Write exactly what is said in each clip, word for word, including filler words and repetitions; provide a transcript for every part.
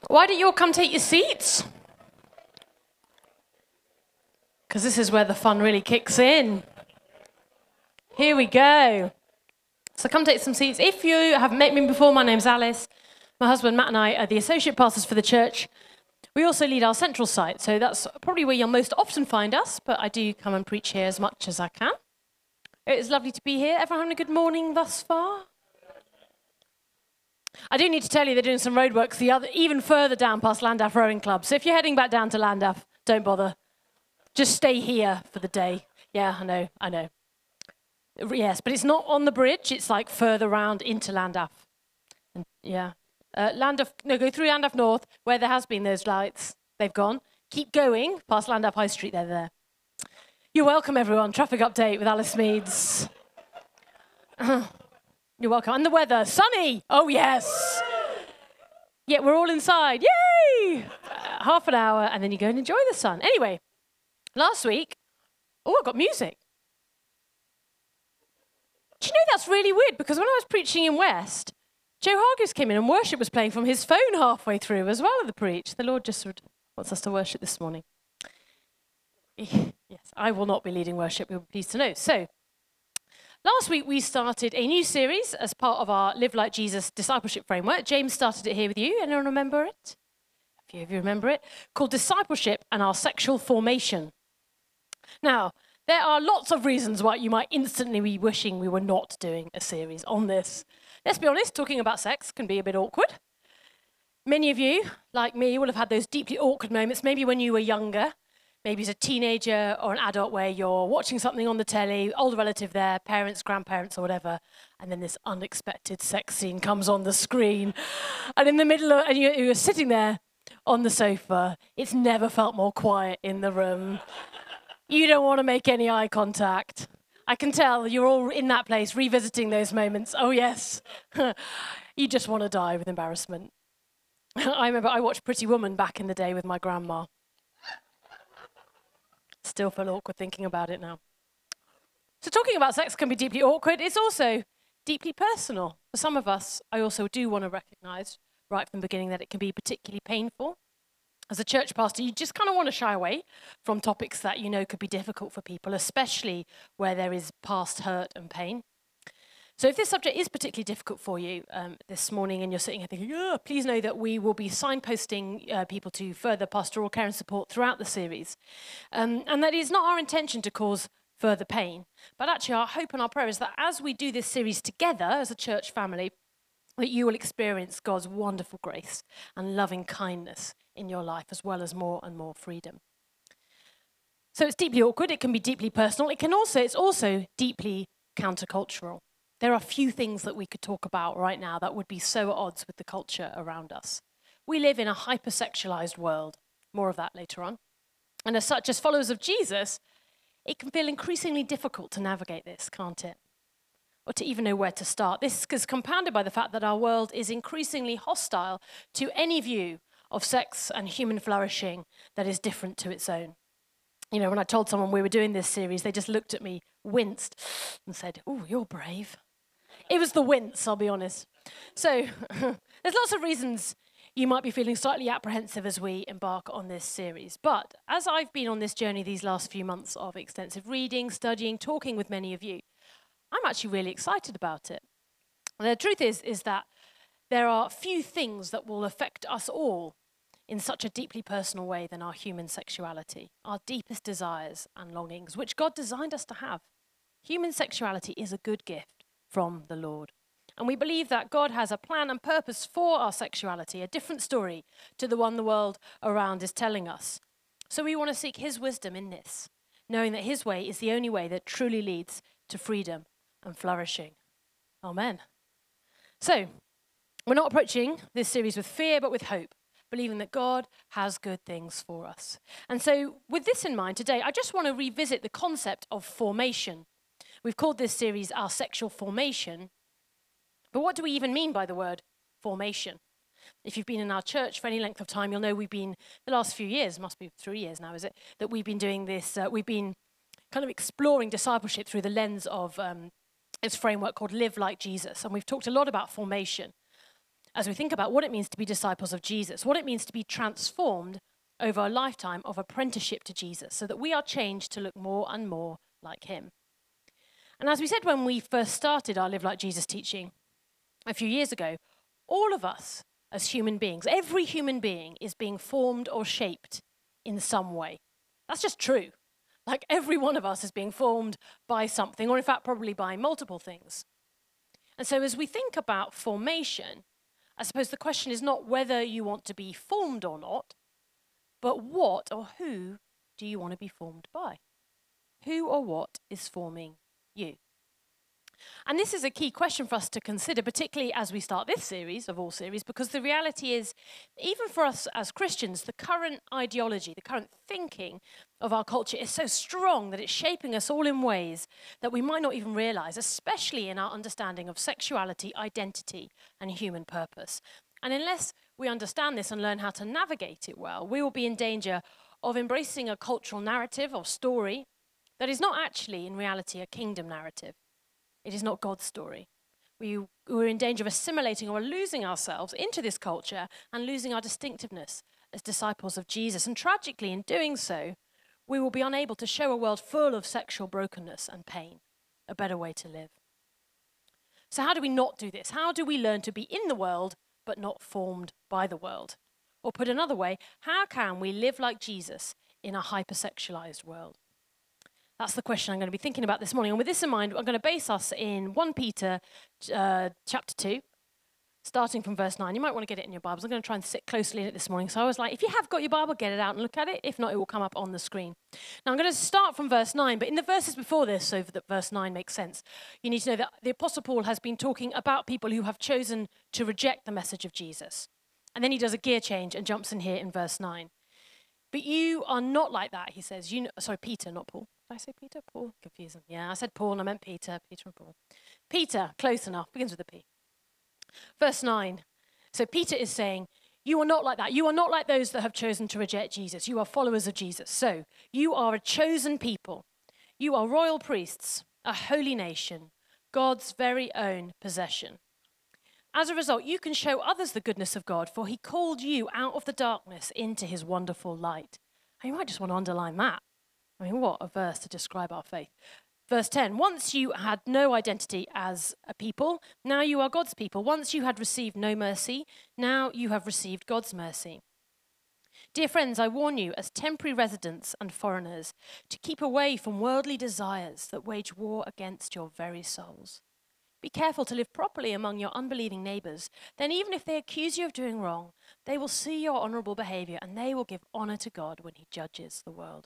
Why don't you all come take your seats? Because this is where the fun really kicks in. Here we go. So come take some seats. If you haven't met me before, my name's Alice. My husband Matt and I are the associate pastors for the church. We also lead our central site, so that's probably where you'll most often find us, but I do come and preach here as much as I can. It's lovely to be here. Everyone having a good morning thus far? I do need to tell you they're doing some roadworks the other, even further down past Llandaff Rowing Club. So if you're heading back down to Llandaff, don't bother. Just stay here for the day. Yeah, I know, I know. Yes, but it's not on the bridge. It's like further round into Llandaff. And yeah. Uh, Llandaff, no, go through Llandaff North, where there has been those lights. They've gone. Keep going past Llandaff High Street. They're there. You're welcome, everyone. Traffic update with Alice Meads. You're welcome. And the weather, sunny. Oh, yes. Yeah, we're all inside. Yay! Uh, half an hour, and then you go and enjoy the sun. Anyway, last week, oh, I got music. Do you know that's really weird? Because when I was preaching in West, Joe Hargreaves came in and worship was playing from his phone halfway through as well as the preach. The Lord just wants us to worship this morning. Yes, I will not be leading worship, you'll be pleased to know. So, last week we started a new series as part of our Live Like Jesus discipleship framework. James started it here with you. Anyone remember it? A few of you remember it. Called Discipleship and Our Sexual Formation. Now, there are lots of reasons why you might instantly be wishing we were not doing a series on this. Let's be honest, talking about sex can be a bit awkward. Many of you, like me, will have had those deeply awkward moments, maybe when you were younger, maybe as a teenager or an adult where you're watching something on the telly, older relative there, parents, grandparents or whatever, and then this unexpected sex scene comes on the screen. And in the middle of, and you're, you're sitting there on the sofa, it's never felt more quiet in the room. You don't want to make any eye contact. I can tell you're all in that place revisiting those moments. Oh, yes. You just want to die with embarrassment. I remember I watched Pretty Woman back in the day with my grandma. Still feel awkward thinking about it now. So talking about sex can be deeply awkward. It's also deeply personal. For some of us, I also do want to recognize right from the beginning that it can be particularly painful. As a church pastor, you just kind of want to shy away from topics that you know could be difficult for people, especially where there is past hurt and pain. So if this subject is particularly difficult for you um, this morning and you're sitting here thinking, oh, please know that we will be signposting uh, people to further pastoral care and support throughout the series. Um, and that is not our intention to cause further pain, but actually our hope and our prayer is that as we do this series together as a church family, that you will experience God's wonderful grace and loving kindness in your life, as well as more and more freedom. So it's deeply awkward. It can be deeply personal. It can also, it's also deeply countercultural. There are few things that we could talk about right now that would be so at odds with the culture around us. We live in a hypersexualized world. More of that later on. And as such, as followers of Jesus, it can feel increasingly difficult to navigate this, can't it? Or to even know where to start. This is compounded by the fact that our world is increasingly hostile to any view of sex and human flourishing that is different to its own. You know, when I told someone we were doing this series, they just looked at me, winced, and said, "Oh, you're brave." It was the wince, I'll be honest. So there's lots of reasons you might be feeling slightly apprehensive as we embark on this series. But as I've been on this journey these last few months of extensive reading, studying, talking with many of you, I'm actually really excited about it. The truth is, is that there are few things that will affect us all in such a deeply personal way than our human sexuality, our deepest desires and longings, which God designed us to have. Human sexuality is a good gift from the Lord. And we believe that God has a plan and purpose for our sexuality, a different story to the one the world around is telling us. So we want to seek his wisdom in this, knowing that his way is the only way that truly leads to freedom and flourishing. Amen. So, we're not approaching this series with fear, but with hope, believing that God has good things for us. And so, with this in mind today, I just want to revisit the concept of formation. We've called this series Our Sexual Formation. But what do we even mean by the word formation? If you've been in our church for any length of time, you'll know we've been, the last few years, must be three years now, is it, that we've been doing this, uh, we've been kind of exploring discipleship through the lens of um, this framework called Live Like Jesus. And we've talked a lot about formation. as we think about what it means to be disciples of Jesus, what it means to be transformed over a lifetime of apprenticeship to Jesus, so that we are changed to look more and more like him. And as we said when we first started our Live Like Jesus teaching a few years ago, all of us as human beings, every human being is being formed or shaped in some way. That's just true. Like every one of us is being formed by something, or in fact, probably by multiple things. And so as we think about formation, I suppose the question is not whether you want to be formed or not, but what or who do you want to be formed by? Who or what is forming you? And this is a key question for us to consider, particularly as we start this series, of all series, because the reality is, even for us as Christians, the current ideology, the current thinking of our culture is so strong that it's shaping us all in ways that we might not even realize, especially in our understanding of sexuality, identity, and human purpose. And unless we understand this and learn how to navigate it well, we will be in danger of embracing a cultural narrative or story that is not actually, in reality, a kingdom narrative. It is not God's story. We, we're in danger of assimilating or losing ourselves into this culture and losing our distinctiveness as disciples of Jesus. And tragically, in doing so, we will be unable to show a world full of sexual brokenness and pain, a better way to live. So how do we not do this? How do we learn to be in the world but not formed by the world? Or put another way, how can we live like Jesus in a hypersexualized world? That's the question I'm going to be thinking about this morning. And with this in mind, I'm going to base us in First Peter uh, chapter two, starting from verse nine. You might want to get it in your Bibles. I'm going to try and sit closely in it this morning. So I was like, if you have got your Bible, get it out and look at it. If not, it will come up on the screen. Now, I'm going to start from verse nine, but in the verses before this, so that verse nine makes sense, you need to know that the Apostle Paul has been talking about people who have chosen to reject the message of Jesus. And then he does a gear change and jumps in here in verse nine. But you are not like that, he says. You know, sorry, Peter, not Paul. Did I say Peter? Paul? Confusing. Yeah, I said Paul and I meant Peter. Peter and Paul. Peter, close enough. Begins with a P. Verse nine. So Peter is saying, you are not like that. You are not like those that have chosen to reject Jesus. You are followers of Jesus. So you are a chosen people. You are royal priests, a holy nation, God's very own possession. As a result, you can show others the goodness of God, for he called you out of the darkness into his wonderful light. And you might just want to underline that. I mean, what a verse to describe our faith. Verse ten, once you had no identity as a people, now you are God's people. Once you had received no mercy, now you have received God's mercy. Dear friends, I warn you, as temporary residents and foreigners, to keep away from worldly desires that wage war against your very souls. Be careful to live properly among your unbelieving neighbors. Then even if they accuse you of doing wrong, they will see your honorable behavior and they will give honor to God when he judges the world.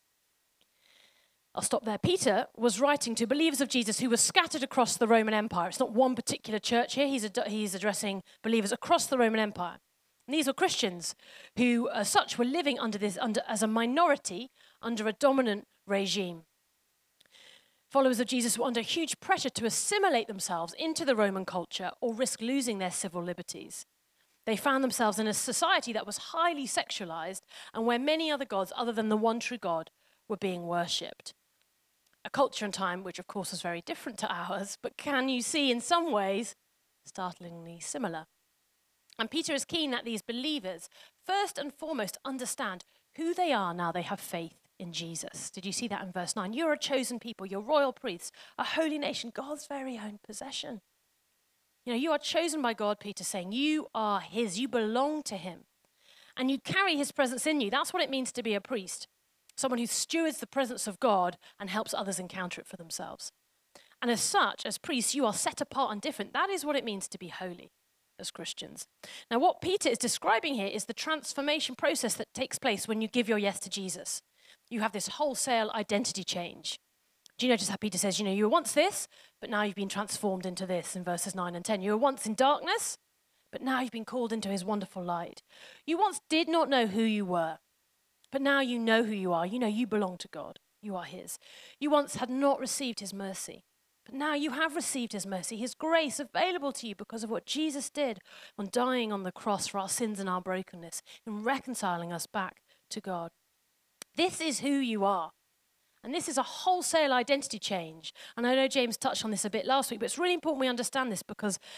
I'll stop there. Peter was writing to believers of Jesus who were scattered across the Roman Empire. It's not one particular church here. He's, ad- he's addressing believers across the Roman Empire. And these were Christians who, as such, were living under this under as a minority under a dominant regime. Followers of Jesus were under huge pressure to assimilate themselves into the Roman culture or risk losing their civil liberties. They found themselves in a society that was highly sexualized and where many other gods other than the one true God were being worshipped. A culture and time which, of course, was very different to ours, but can you see in some ways startlingly similar? And Peter is keen that these believers, first and foremost, understand who they are now they have faith in Jesus. Did you see that in verse nine? You're a chosen people, you're royal priests, a holy nation, God's very own possession. You know, you are chosen by God, Peter saying, you are his, you belong to him. And you carry his presence in you. That's what it means to be a priest. Someone who stewards the presence of God and helps others encounter it for themselves. And as such, as priests, you are set apart and different. That is what it means to be holy as Christians. Now, what Peter is describing here is the transformation process that takes place when you give your yes to Jesus. You have this wholesale identity change. Do you notice how Peter says, you know, you were once this, but now you've been transformed into this in verses nine and ten. You were once in darkness, but now you've been called into his wonderful light. You once did not know who you were, but now you know who you are. You know you belong to God. You are his. You once had not received his mercy, but now you have received his mercy, his grace available to you because of what Jesus did on dying on the cross for our sins and our brokenness, in reconciling us back to God. This is who you are. And this is a wholesale identity change. And I know James touched on this a bit last week, but it's really important we understand this because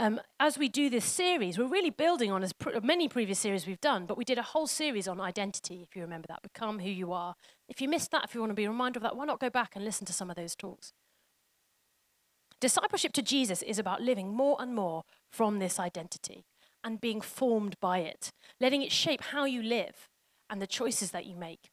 Um, as we do this series, we're really building on as pr- many previous series we've done, but we did a whole series on identity, if you remember that, become who you are. If you missed that, if you want to be reminded of that, why not go back and listen to some of those talks? Discipleship to Jesus is about living more and more from this identity and being formed by it, letting it shape how you live and the choices that you make.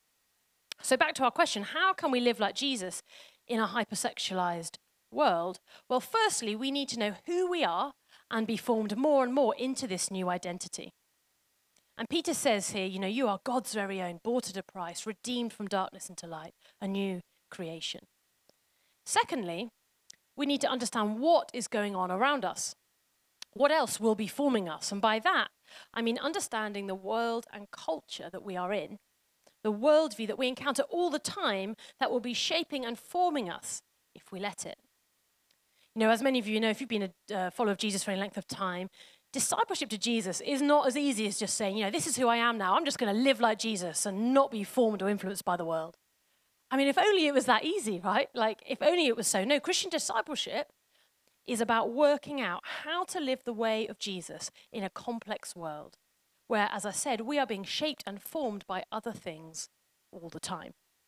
So back to our question, how can we live like Jesus in a hypersexualized world? Well, firstly, we need to know who we are and be formed more and more into this new identity. And Peter says here, you know, you are God's very own, bought at a price, redeemed from darkness into light, a new creation. Secondly, we need to understand what is going on around us. What else will be forming us? And by that, I mean understanding the world and culture that we are in, the worldview that we encounter all the time that will be shaping and forming us if we let it. You know, as many of you know, if you've been a uh, follower of Jesus for any length of time, discipleship to Jesus is not as easy as just saying, you know, this is who I am now. I'm just going to live like Jesus and not be formed or influenced by the world. I mean, if only it was that easy, right? Like, if only it was so. No, Christian discipleship is about working out how to live the way of Jesus in a complex world where, as I said, we are being shaped and formed by other things all the time.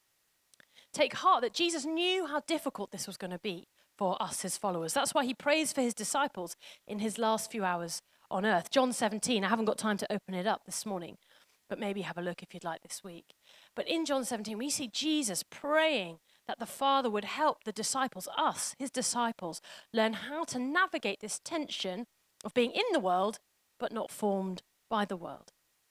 Take heart that Jesus knew how difficult this was going to be for us, his followers. That's why he prays for his disciples in his last few hours on earth. John seventeen, I haven't got time to open it up this morning, but maybe have a look if you'd like this week. But in John seventeen, we see Jesus praying that the Father would help the disciples, us, his disciples, learn how to navigate this tension of being in the world, but not formed by the world.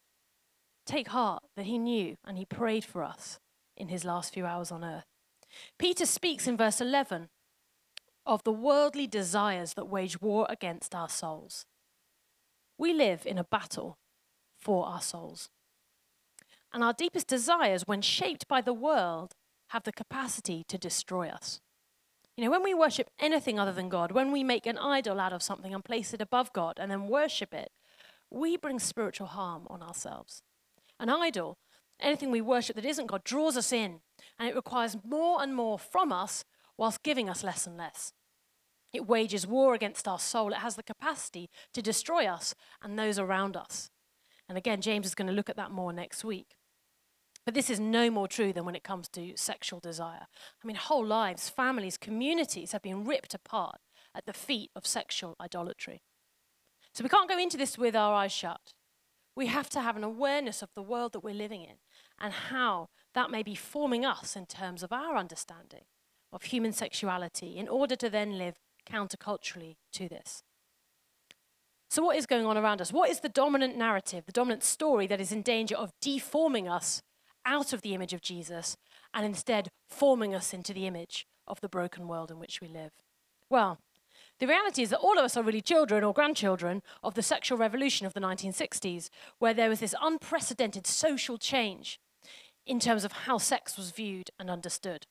Take heart that he knew and he prayed for us in his last few hours on earth. Peter speaks in verse eleven of the worldly desires that wage war against our souls. We live in a battle for our souls. And our deepest desires, when shaped by the world, have the capacity to destroy us. You know, when we worship anything other than God, when we make an idol out of something and place it above God and then worship it, we bring spiritual harm on ourselves. An idol, anything we worship that isn't God, draws us in, and it requires more and more from us whilst giving us less and less. It wages war against our soul. It has the capacity to destroy us and those around us. And again, James is going to look at that more next week. But this is no more true than when it comes to sexual desire. I mean, whole lives, families, communities have been ripped apart at the feet of sexual idolatry. So we can't go into this with our eyes shut. We have to have an awareness of the world that we're living in and how that may be forming us in terms of our understanding of human sexuality in order to then live counterculturally to this. So what is going on around us? What is the dominant narrative, the dominant story that is in danger of deforming us out of the image of Jesus and instead forming us into the image of the broken world in which we live? Well, the reality is that all of us are really children or grandchildren of the sexual revolution of the nineteen sixties, where there was this unprecedented social change in terms of how sex was viewed and understood.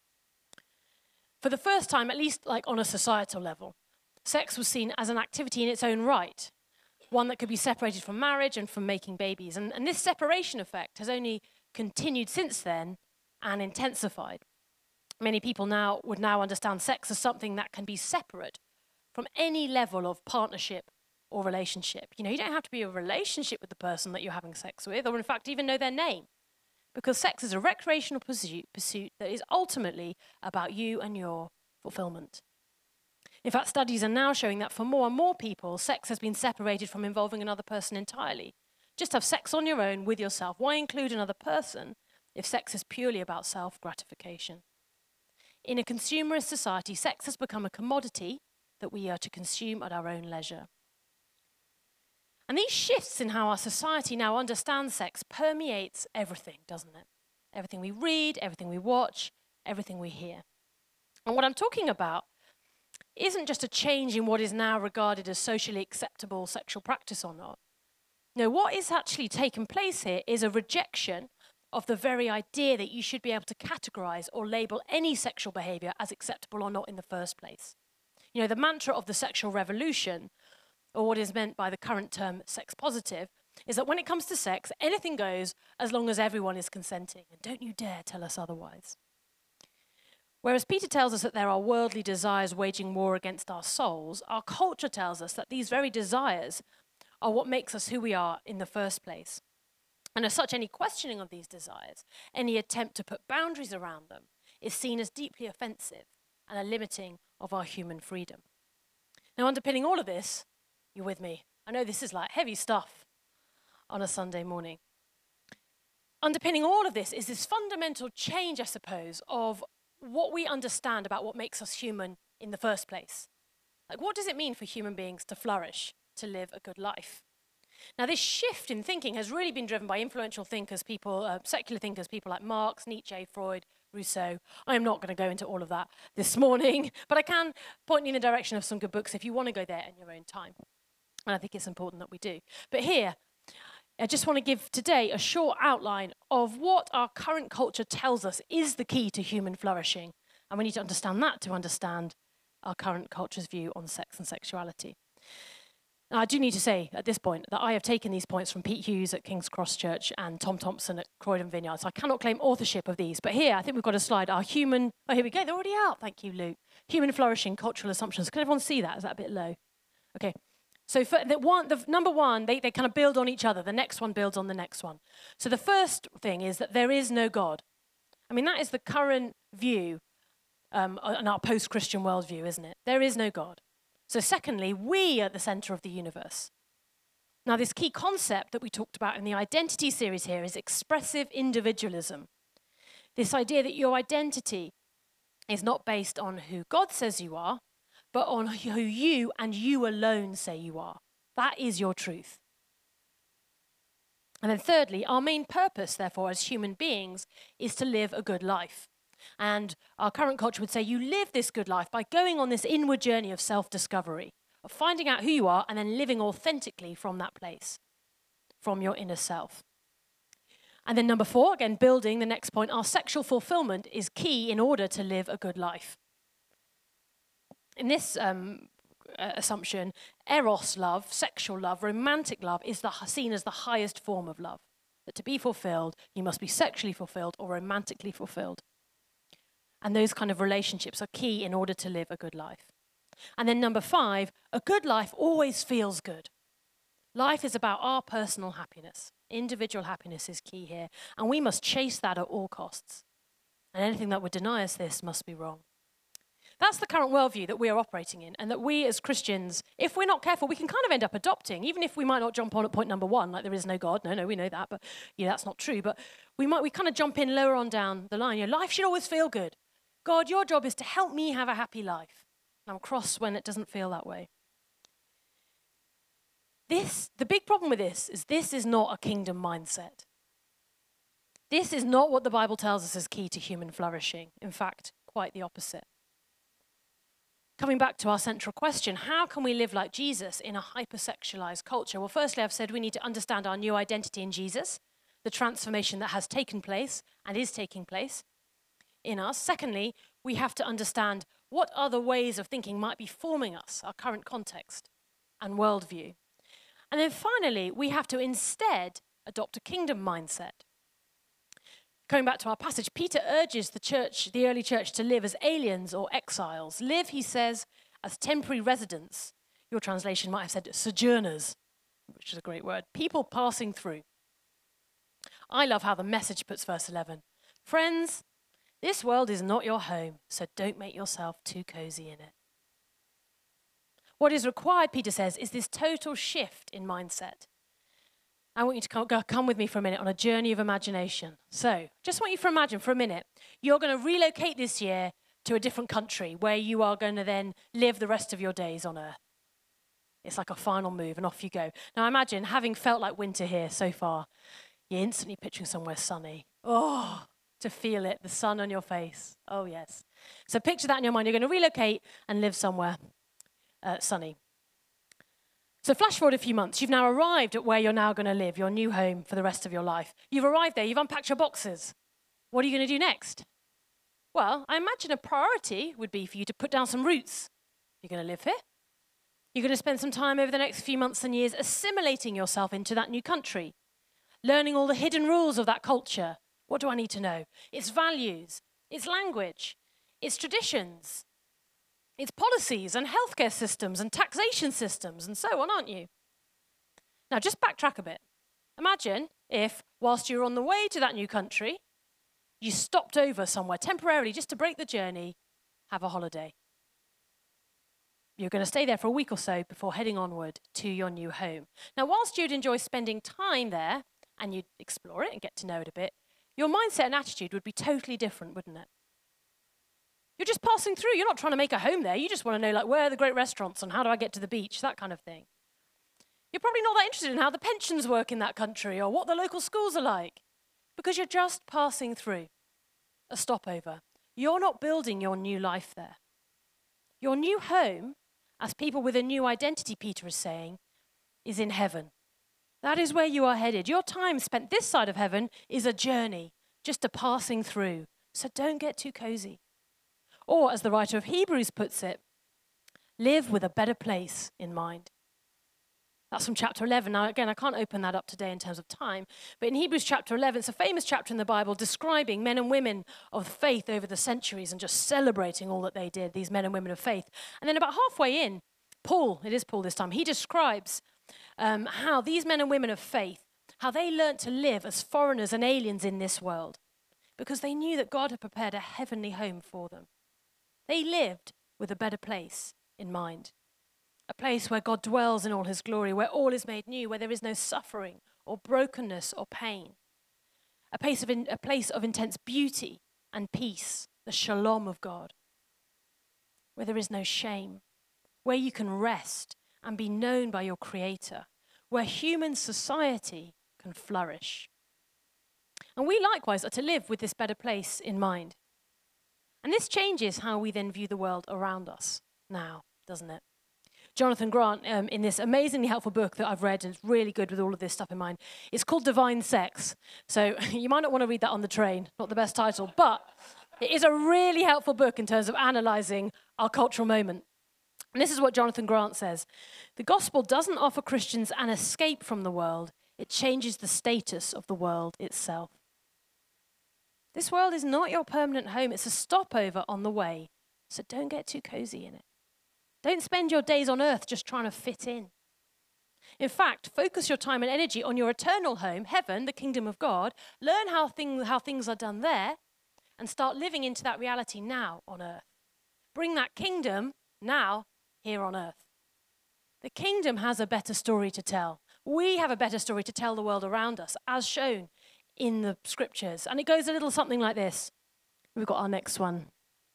For the first time, at least like on a societal level, sex was seen as an activity in its own right, one that could be separated from marriage and from making babies. And, and this separation effect has only continued since then and intensified. Many people now would now understand sex as something that can be separate from any level of partnership or relationship. You know, you don't have to be in a relationship with the person that you're having sex with, or in fact even know their name, because sex is a recreational pursuit, pursuit that is ultimately about you and your fulfillment. In fact, studies are now showing that for more and more people, sex has been separated from involving another person entirely. Just have sex on your own with yourself. Why include another person if sex is purely about self-gratification? In a consumerist society, sex has become a commodity that we are to consume at our own leisure. And these shifts in how our society now understands sex permeates everything, doesn't it? Everything we read, everything we watch, everything we hear. And what I'm talking about isn't just a change in what is now regarded as socially acceptable sexual practice or not. No, what is actually taking place here is a rejection of the very idea that you should be able to categorize or label any sexual behavior as acceptable or not in the first place. You know, the mantra of the sexual revolution, or what is meant by the current term sex positive, is that when it comes to sex, anything goes as long as everyone is consenting. And don't you dare tell us otherwise. Whereas Peter tells us that there are worldly desires waging war against our souls, our culture tells us that these very desires are what makes us who we are in the first place. And as such, any questioning of these desires, any attempt to put boundaries around them, is seen as deeply offensive and a limiting of our human freedom. Now, underpinning all of this, you're with me. I know this is like heavy stuff on a Sunday morning. Underpinning all of this is this fundamental change, I suppose, of what we understand about what makes us human in the first place. Like, what does it mean for human beings to flourish, to live a good life? Now, this shift in thinking has really been driven by influential thinkers, people, uh, secular thinkers, people like Marx, Nietzsche, Freud, Rousseau. I am not going to go into all of that this morning, but I can point you in the direction of some good books if you want to go there in your own time. And I think it's important that we do. But here, I just want to give today a short outline of what our current culture tells us is the key to human flourishing. And we need to understand that to understand our current culture's view on sex and sexuality. Now, I do need to say at this point that I have taken these points from Pete Hughes at King's Cross Church and Tom Thompson at Croydon Vineyard, so I cannot claim authorship of these. But here, I think we've got a slide. Our human, oh, here we go, they're already out. Thank you, Luke. Human flourishing, cultural assumptions. Can everyone see that? Is that a bit low? Okay. So for the, one, the number one, they, they kind of build on each other. The next one builds on the next one. So the first thing is that there is no God. I mean, that is the current view um, in our post-Christian worldview, isn't it? There is no God. So secondly, we are at the center of the universe. Now, this key concept that we talked about in the identity series here is expressive individualism. This idea that your identity is not based on who God says you are, but on who you and you alone say you are. That is your truth. And then thirdly, our main purpose, therefore, as human beings, is to live a good life. And our current culture would say you live this good life by going on this inward journey of self-discovery, of finding out who you are and then living authentically from that place, from your inner self. And then number four, again, building the next point, our sexual fulfillment is key in order to live a good life. In this um, uh, assumption, eros love, sexual love, romantic love is the, seen as the highest form of love. That to be fulfilled, you must be sexually fulfilled or romantically fulfilled. And those kind of relationships are key in order to live a good life. And then number five, a good life always feels good. Life is about our personal happiness. Individual happiness is key here. And we must chase that at all costs. And anything that would deny us this must be wrong. That's the current worldview that we are operating in, and that we as Christians, if we're not careful, we can kind of end up adopting, even if we might not jump on at point number one, like there is no God. No, no, we know that, but yeah, that's not true. But we might, we kind of jump in lower on down the line. You know, life should always feel good. God, your job is to help me have a happy life. And I'm cross when it doesn't feel that way. This, the big problem with this is this is not a kingdom mindset. This is not what the Bible tells us is key to human flourishing. In fact, quite the opposite. Coming back to our central question, how can we live like Jesus in a hypersexualized culture? Well, firstly, I've said we need to understand our new identity in Jesus, the transformation that has taken place and is taking place in us. Secondly, we have to understand what other ways of thinking might be forming us, our current context and worldview. And then finally, we have to instead adopt a kingdom mindset. Going back to our passage, Peter urges the church, the early church, to live as aliens or exiles. Live, he says, as temporary residents. Your translation might have said sojourners, which is a great word. People passing through. I love how the Message puts verse eleven. Friends, this world is not your home, so don't make yourself too cozy in it. What is required, Peter says, is this total shift in mindset. I want you to come, come with me for a minute on a journey of imagination. So, just want you to imagine for a minute, you're going to relocate this year to a different country where you are going to then live the rest of your days on Earth. It's like a final move, and off you go. Now, imagine having felt like winter here so far, you're instantly picturing somewhere sunny. Oh, to feel it, the sun on your face. Oh, yes. So picture that in your mind. You're going to relocate and live somewhere uh, sunny. So flash forward a few months. You've now arrived at where you're now going to live, your new home for the rest of your life. You've arrived there. You've unpacked your boxes. What are you going to do next? Well, I imagine a priority would be for you to put down some roots. You're going to live here. You're going to spend some time over the next few months and years assimilating yourself into that new country, learning all the hidden rules of that culture. What do I need to know? Its values, its language, It's traditions. It's policies and healthcare systems and taxation systems and so on, aren't you? Now, just backtrack a bit. Imagine if, whilst you're on the way to that new country, you stopped over somewhere temporarily just to break the journey, have a holiday. You're going to stay there for a week or so before heading onward to your new home. Now, whilst you'd enjoy spending time there and you'd explore it and get to know it a bit, your mindset and attitude would be totally different, wouldn't it? You're just passing through. You're not trying to make a home there. You just want to know, like, where are the great restaurants and how do I get to the beach, that kind of thing. You're probably not that interested in how the pensions work in that country or what the local schools are like because you're just passing through, a stopover. You're not building your new life there. Your new home, as people with a new identity, Peter is saying, is in heaven. That is where you are headed. Your time spent this side of heaven is a journey, just a passing through. So don't get too cozy. Or, as the writer of Hebrews puts it, live with a better place in mind. That's from chapter eleven. Now, again, I can't open that up today in terms of time, but in Hebrews chapter eleven, it's a famous chapter in the Bible describing men and women of faith over the centuries and just celebrating all that they did, these men and women of faith. And then about halfway in, Paul, it is Paul this time, he describes um, how these men and women of faith, how they learnt to live as foreigners and aliens in this world because they knew that God had prepared a heavenly home for them. They lived with a better place in mind. A place where God dwells in all his glory, where all is made new, where there is no suffering or brokenness or pain. A place of, in, a place of intense beauty and peace, the shalom of God. Where there is no shame, where you can rest and be known by your Creator, where human society can flourish. And we likewise are to live with this better place in mind. And this changes how we then view the world around us now, doesn't it? Jonathan Grant, um, in this amazingly helpful book that I've read, and it's really good with all of this stuff in mind, it's called Divine Sex. So you might not want to read that on the train, not the best title, but it is a really helpful book in terms of analysing our cultural moment. And this is what Jonathan Grant says. The gospel doesn't offer Christians an escape from the world. It changes the status of the world itself. This world is not your permanent home. It's a stopover on the way. So don't get too cozy in it. Don't spend your days on earth just trying to fit in. In fact, focus your time and energy on your eternal home, heaven, the kingdom of God. Learn how, thing, how things are done there and start living into that reality now on earth. Bring that kingdom now here on earth. The kingdom has a better story to tell. We have a better story to tell the world around us, as shown in the scriptures. And it goes a little something like this. We've got our next one.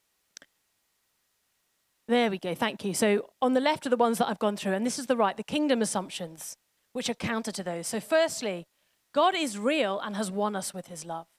There we go, thank you. So on the left are the ones that I've gone through, and this is the right, the kingdom assumptions, which are counter to those. So firstly, God is real and has won us with his love.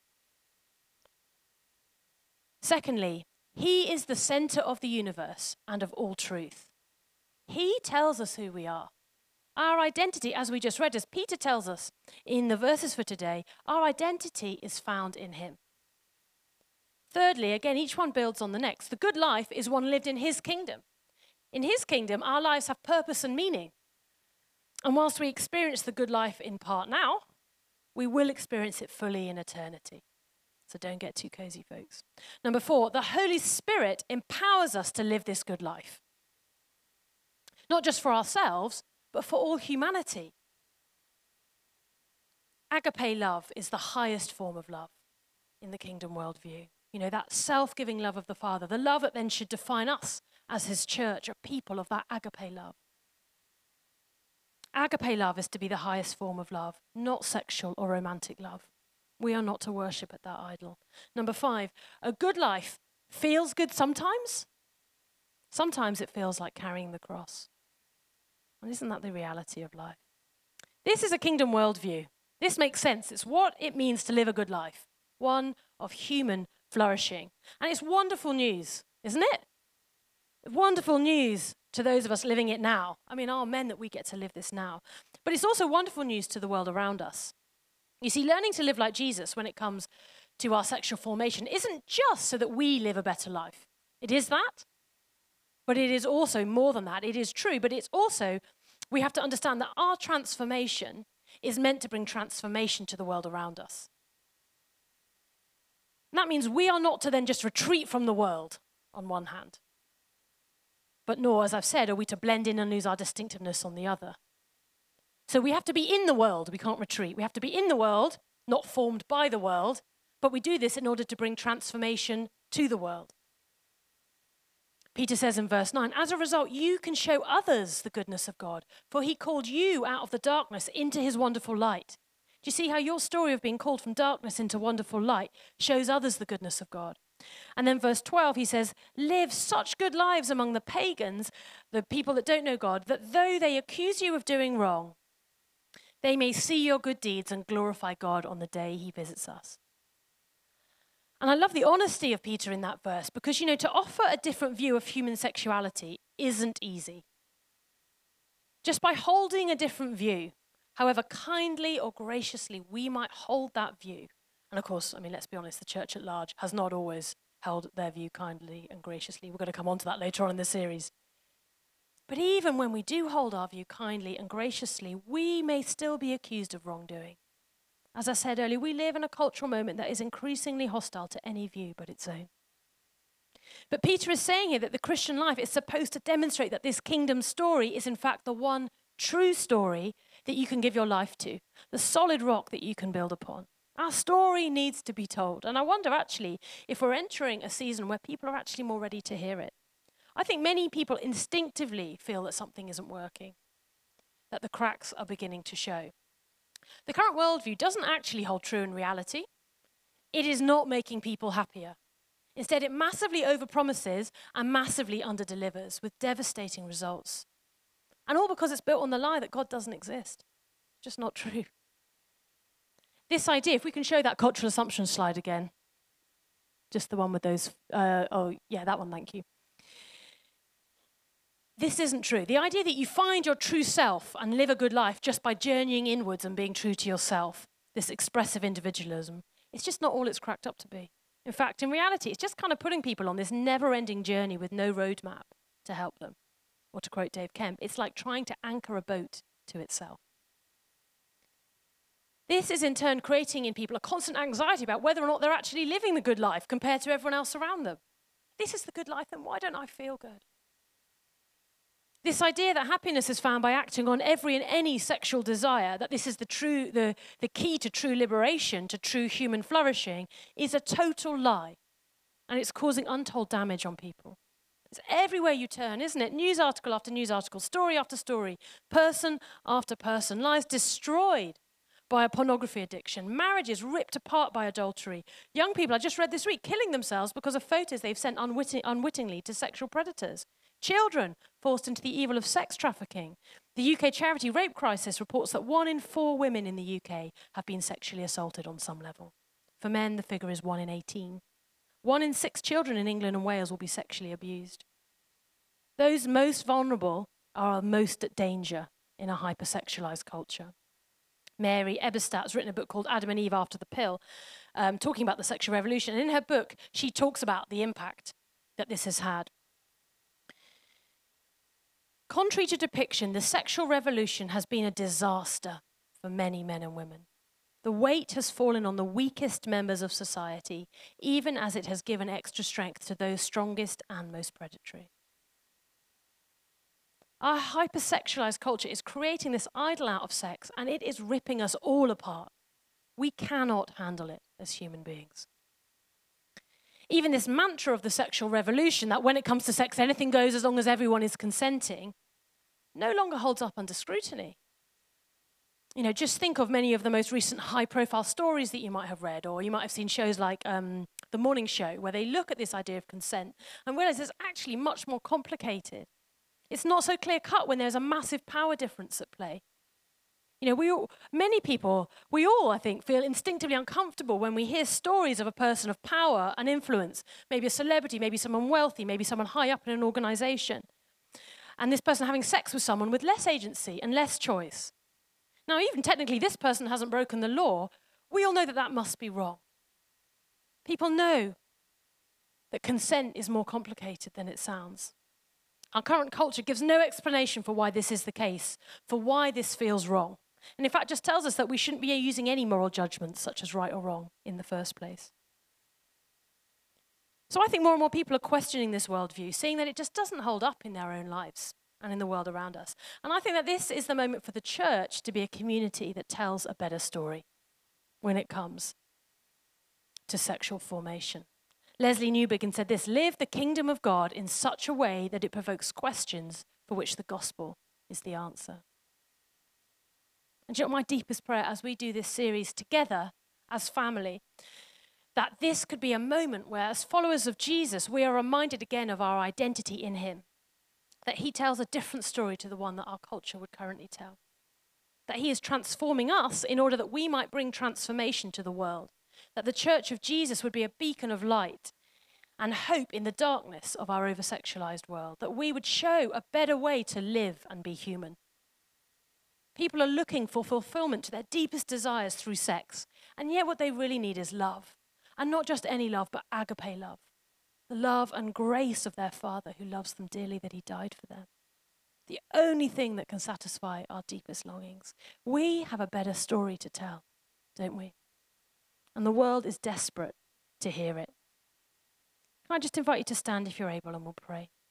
Secondly, he is the center of the universe and of all truth. He tells us who we are. Our identity, as we just read, as Peter tells us in the verses for today, our identity is found in him. Thirdly, again, each one builds on the next. The good life is one lived in his kingdom. In his kingdom, our lives have purpose and meaning. And whilst we experience the good life in part now, we will experience it fully in eternity. So don't get too cozy, folks. Number four, the Holy Spirit empowers us to live this good life. Not just for ourselves, but for all humanity. Agape love is the highest form of love in the kingdom worldview. You know, that self-giving love of the Father, the love that then should define us as his church, a people of that agape love. Agape love is to be the highest form of love, not sexual or romantic love. We are not to worship at that idol. Number five, a good life feels good sometimes. Sometimes it feels like carrying the cross. And isn't that the reality of life? This is a kingdom worldview. This makes sense. It's what it means to live a good life, one of human flourishing. And it's wonderful news, isn't it? Wonderful news to those of us living it now. I mean, amen that we get to live this now. But it's also wonderful news to the world around us. You see, learning to live like Jesus when it comes to our sexual formation isn't just so that we live a better life. It is that, but it is also more than that. It is true, but it's also, we have to understand that our transformation is meant to bring transformation to the world around us. And that means we are not to then just retreat from the world on one hand. But nor, as I've said, are we to blend in and lose our distinctiveness on the other. So we have to be in the world. We can't retreat. We have to be in the world, not formed by the world, but we do this in order to bring transformation to the world. Peter says in verse nine, as a result, you can show others the goodness of God, for he called you out of the darkness into his wonderful light. Do you see how your story of being called from darkness into wonderful light shows others the goodness of God? And then verse twelve, he says, live such good lives among the pagans, the people that don't know God, that though they accuse you of doing wrong, they may see your good deeds and glorify God on the day he visits us. And I love the honesty of Peter in that verse because, you know, to offer a different view of human sexuality isn't easy. Just by holding a different view, however kindly or graciously we might hold that view, and of course, I mean, let's be honest, the church at large has not always held their view kindly and graciously. We're going to come on to that later on in the series. But even when we do hold our view kindly and graciously, we may still be accused of wrongdoing. As I said earlier, we live in a cultural moment that is increasingly hostile to any view but its own. But Peter is saying here that the Christian life is supposed to demonstrate that this kingdom story is in fact the one true story that you can give your life to, the solid rock that you can build upon. Our story needs to be told. And I wonder actually if we're entering a season where people are actually more ready to hear it. I think many people instinctively feel that something isn't working, that the cracks are beginning to show. The current worldview doesn't actually hold true in reality. It is not making people happier. Instead, it massively overpromises and massively underdelivers with devastating results. And all because it's built on the lie that God doesn't exist. Just not true. This idea, if we can show that cultural assumption slide again, just the one with those, uh, oh yeah, that one, thank you. This isn't true. The idea that you find your true self and live a good life just by journeying inwards and being true to yourself, this expressive individualism, it's just not all it's cracked up to be. In fact, in reality, it's just kind of putting people on this never-ending journey with no roadmap to help them. Or to quote Dave Kemp, it's like trying to anchor a boat to itself. This is in turn creating in people a constant anxiety about whether or not they're actually living the good life compared to everyone else around them. If this is the good life, then why don't I feel good? This idea that happiness is found by acting on every and any sexual desire, that this is the true, the, the key to true liberation, to true human flourishing, is a total lie. And it's causing untold damage on people. It's everywhere you turn, isn't it? News article after news article, story after story, person after person, lives destroyed by a pornography addiction, marriages ripped apart by adultery, young people, I just read this week, killing themselves because of photos they've sent unwitting, unwittingly to sexual predators. Children forced into the evil of sex trafficking. The U K charity Rape Crisis reports that one in four women in the U K have been sexually assaulted on some level. For men, the figure is one in eighteen. One in six children in England and Wales will be sexually abused. Those most vulnerable are most at danger in a hypersexualized culture. Mary Eberstadt has written a book called Adam and Eve After the Pill, um, talking about the sexual revolution. And in her book, she talks about the impact that this has had. Contrary to depiction, the sexual revolution has been a disaster for many men and women. The weight has fallen on the weakest members of society, even as it has given extra strength to those strongest and most predatory. Our hypersexualized culture is creating this idol out of sex, and it is ripping us all apart. We cannot handle it as human beings. Even this mantra of the sexual revolution, that when it comes to sex, anything goes as long as everyone is consenting, no longer holds up under scrutiny. You know, just think of many of the most recent high-profile stories that you might have read, or you might have seen shows like um, The Morning Show, where they look at this idea of consent and realize it's actually much more complicated. It's not so clear-cut when there's a massive power difference at play. You know, we all, many people, we all, I think, feel instinctively uncomfortable when we hear stories of a person of power and influence, maybe a celebrity, maybe someone wealthy, maybe someone high up in an organization, and this person having sex with someone with less agency and less choice. Now, even technically, this person hasn't broken the law. We all know that that must be wrong. People know that consent is more complicated than it sounds. Our current culture gives no explanation for why this is the case, for why this feels wrong. And in fact, just tells us that we shouldn't be using any moral judgments, such as right or wrong, in the first place. So I think more and more people are questioning this worldview, seeing that it just doesn't hold up in their own lives and in the world around us. And I think that this is the moment for the church to be a community that tells a better story when it comes to sexual formation. Leslie Newbigin said this: live the kingdom of God in such a way that it provokes questions for which the gospel is the answer. And you know, my deepest prayer as we do this series together as family, that this could be a moment where, as followers of Jesus, we are reminded again of our identity in him, that he tells a different story to the one that our culture would currently tell, that he is transforming us in order that we might bring transformation to the world, that the church of Jesus would be a beacon of light and hope in the darkness of our over-sexualized world, that we would show a better way to live and be human. People are looking for fulfillment to their deepest desires through sex, and yet what they really need is love. And not just any love, but agape love. The love and grace of their Father who loves them dearly, that he died for them. The only thing that can satisfy our deepest longings. We have a better story to tell, don't we? And the world is desperate to hear it. Can I just invite you to stand if you're able, and we'll pray.